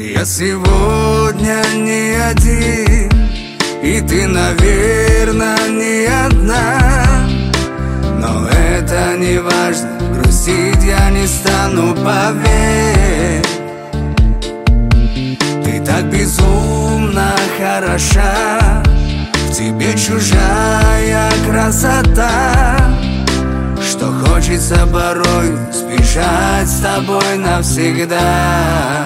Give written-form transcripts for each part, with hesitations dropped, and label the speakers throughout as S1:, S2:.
S1: Я сегодня не один, и ты, наверное, не одна. Но это не важно, грустить я не стану, поверь. Ты так безумно хороша, в тебе чужая красота, что хочется порой сбежать с тобой навсегда.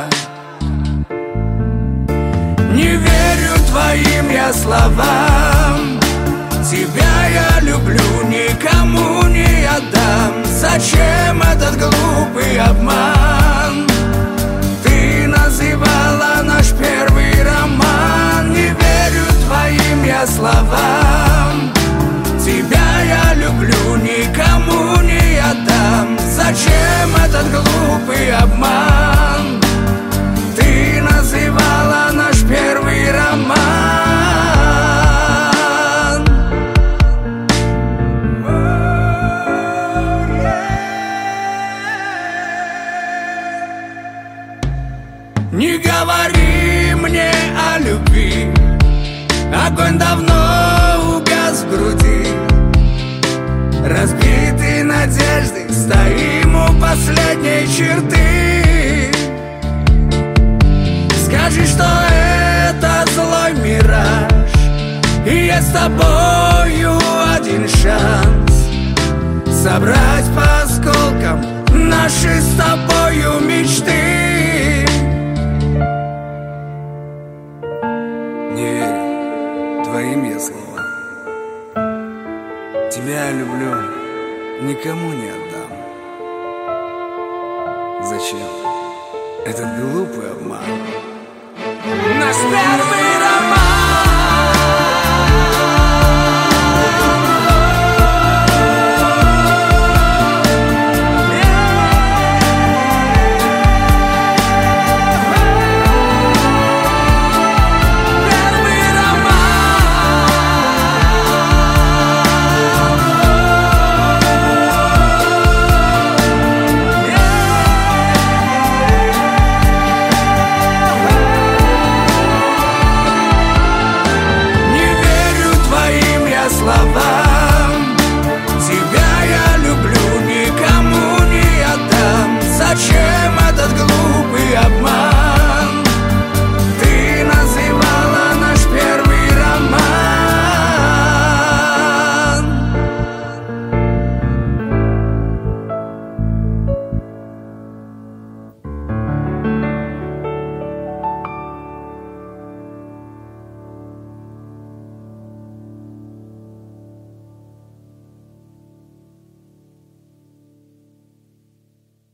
S1: Не верю твоим я словам, тебя я люблю, никому не отдам. Зачем этот глупый обман? Ты называла наш первый роман. Не верю твоим я словам, тебя я люблю, никому не отдам. Зачем этот глупый обман? Ты называла наш первый роман. Не говори мне о любви, огонь давно угас в груди. Разбитые надежды, стоим у последней черты. Скажи, что это злой мираж, и есть с тобою один шанс собрать по осколкам наши с тобою мечты. Не верю твоим я словам, тебя я люблю, никому не отдам. Зачем этот глупый обман? Наш первый